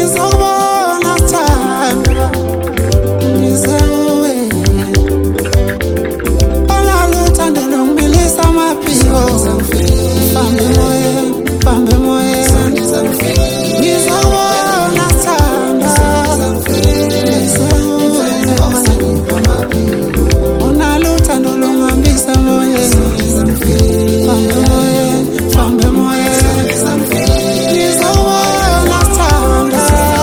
ngizobona thanda ngizewe balaluthanda nongilisa amaphiko fambe moye ngizobona thanda unaluthando lungambisa moye fambe moye ngizobona thanda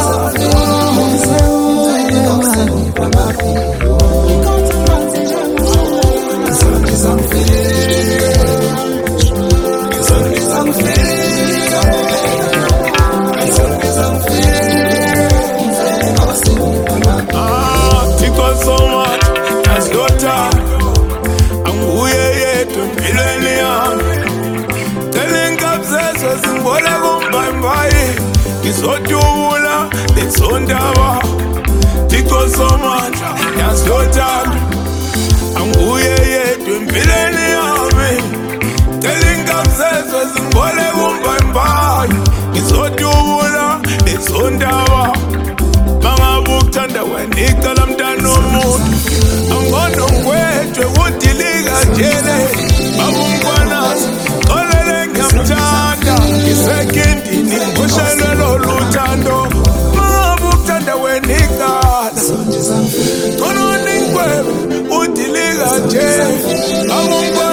Ngizodubula letsondaba Thixo somandla yazilotha anguye yedwa empilweni yami Cela ingabuzezwe zingibole kumbambayi Ngizodubula letsondaba Mangabe ukuthanda wena icala mntana womuntu Angono ngwedwe kudilika njele Babumkwanasi xolele ngiyamthanda Ngisekindini ngibushelwe loluthando Mangabe ukuthanda wena icala Khona ningwebe udilika nje Babumkwanasi